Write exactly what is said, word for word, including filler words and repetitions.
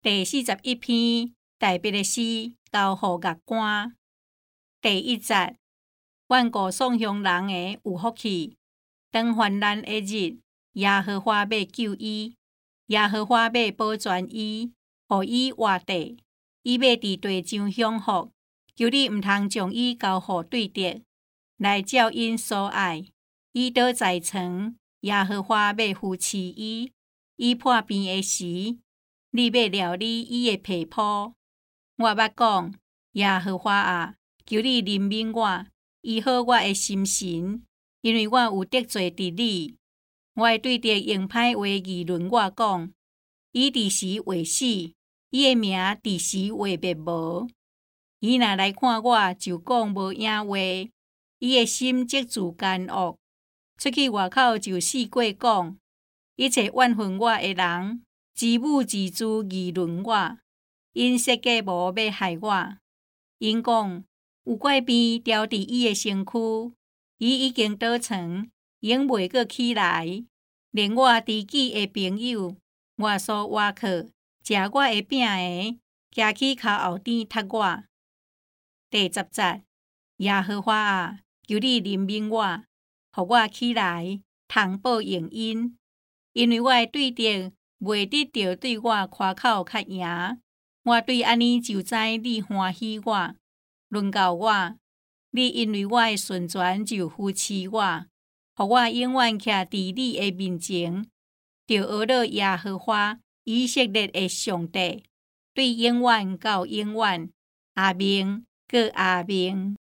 第四十一篇大别的诗交予乐官。第一节，愿歌颂乡人的有福气。当患难的日，耶和华要救伊，耶和华要保全伊，予伊活地。伊要伫地上享福，求你毋通将伊交予对敌，来照因所爱。伊倒在床，耶和华要扶持伊。伊破病的时，你要料理伊的皮肤。我捌讲，耶和华啊，求你怜悯我，医好我的心神，因为我有得罪伫你。我会对着用歹话议论我讲，伊伫时会死，伊的名伫时会灭无。伊若来看我，就讲无影话，伊的心积自奸恶，出去外口就四过讲，一切怨恨我的人，自母自主议论我，因设计谋要害我。因讲有怪病调伫伊的身躯，伊已经倒床，永袂阁起来。连我知己的朋友，我所倚靠、食我的饼的，徛起脚后顶踢我。第十节，耶和华啊，求你怜悯我，互我起来，通报应因，因为我的对敌袂得着对我夸口较赢。我对安尼就知你欢喜我，论到我，你因为我的顺全就扶持我，互我永远徛伫你的面前，就学了耶和华以色列的上帝，对永远到永远。阿明，搁阿明。